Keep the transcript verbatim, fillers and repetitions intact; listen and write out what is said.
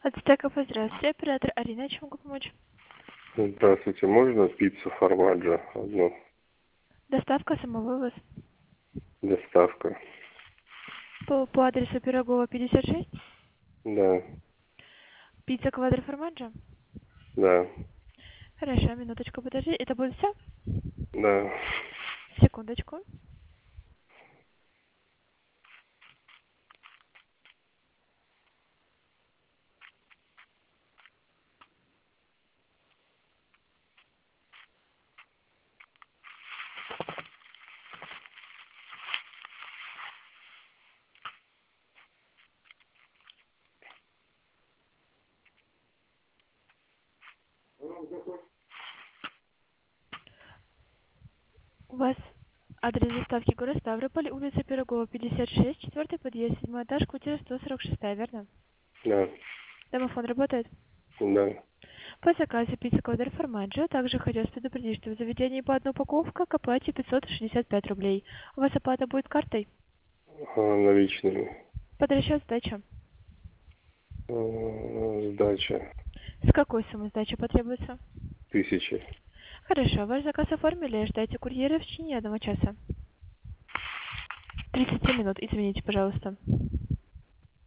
Ацтеков, здравствуйте. Оператор Арина, чем могу помочь? Здравствуйте, можно пиццу формаджо одну? Доставка, самовывоз. Доставка. По, по адресу Пирогова, пятьдесят шесть. Да, Пицца квадро формаджо. да, Хорошо, минуточку, подожди. Это будет все? да. Секундочку. У вас адрес доставки город Ставрополь, улица Пирогова, пятьдесят шесть, четвертый подъезд, седьмой этаж, квартира сто сорок шесть, верно? Да, Домофон работает? да. По заказу пицца квадро формаджо также хотелось предупредить, что в заведении по одной упаковка к оплате пятьсот шестьдесят пять рублей. У вас оплата будет картой? А, наличными. Под расчет сдача. А, Сдача. С какой суммы сдача потребуется? Тысячи. Хорошо, ваш заказ оформили, ждайте курьера в течение одного часа. тридцать минут, извините, пожалуйста.